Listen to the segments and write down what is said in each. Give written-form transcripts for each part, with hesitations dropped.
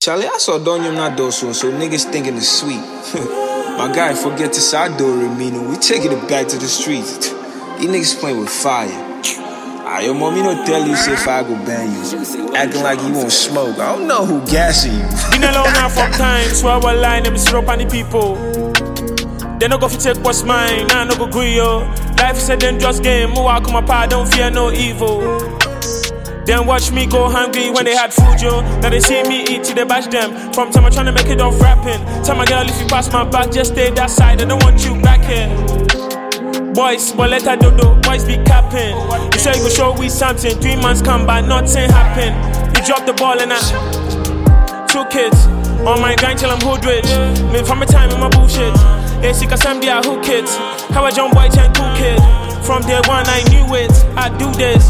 Charlie, I saw Donyum not doso, so niggas thinking it's sweet. My guy, forget to side door Remino. We taking it back to the streets. These niggas playing with fire. Yo, mommy don't tell you say fire go ban you. Acting like you won't smoke. I don't know who gassing you. Been alone now for time, so I will line them syrup on the people. They no go fi take what's mine, nah no go agree yo. Life is a dangerous game, more I come apart, don't fear no evil. Then watch me go hungry when they had food, yo. Now they see me eat till they bash them. From time I'm trying to make it off rapping. Tell my girl if you pass my back, just stay that side. I don't want you back here. Boys, but let her do. Boys be capping. You say you go show we something. 3 months come by, nothing happen. You drop the ball and I 2 kids on my grind till I'm hood rich. Me from my time in my bullshit. Yeah, see, cause I'm there, who kids? How a young boy turn cool kid. From day one I knew it. I do this.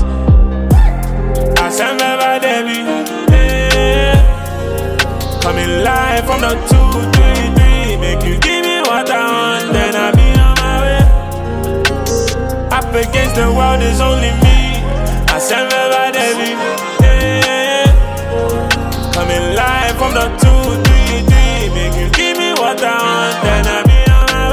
I stand by Debbie, yeah. Coming live from the 233. Make you give me what I want, then I be on my way. Up against the world is only me. I stand by Debbie, yeah. Coming live from the 233. Make you give me what I want, then I be on my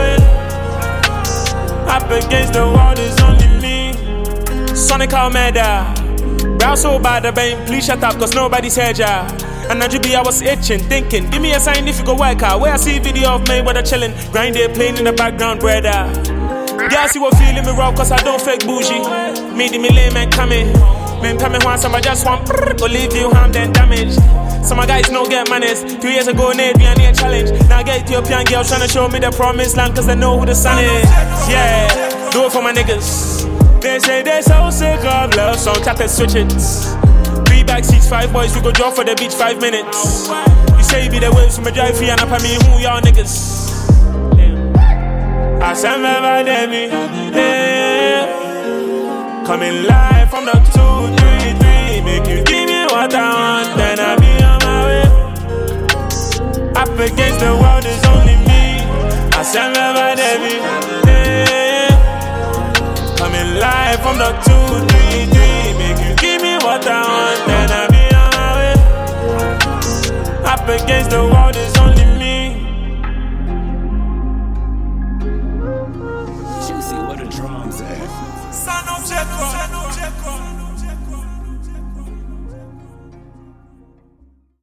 way. Up against the world is only me. Sonic Almeida. Brow so bad, I bang, please shut up, cause nobody's heard ya. And I was itching, thinking, give me a sign if you go work out. Where I see video of me where they're chilling, grind they playing in the background, brother. Yeah, see what feeling me raw, cause I don't fake bougie. Me lame and coming. Man, coming once, somebody just want go leave you harmed and damaged. Some of guys no get manners. 2 years ago, Nate be a near challenge. Now I get Ethiopian girls trying to show me the promised land, cause they know who the sun is. Yeah, do it for my niggas. They say they so sick of love song, tap and switch it. 3 back seats, 5 boys, we go drop for the beach 5 minutes. You say you be the waves from a drive free and up at me, who y'all niggas? I stand by Debbie, yeah. Coming live from the 233. Make you give me what I want, then I be on my way. Up against the world is only me. I stand by Debbie.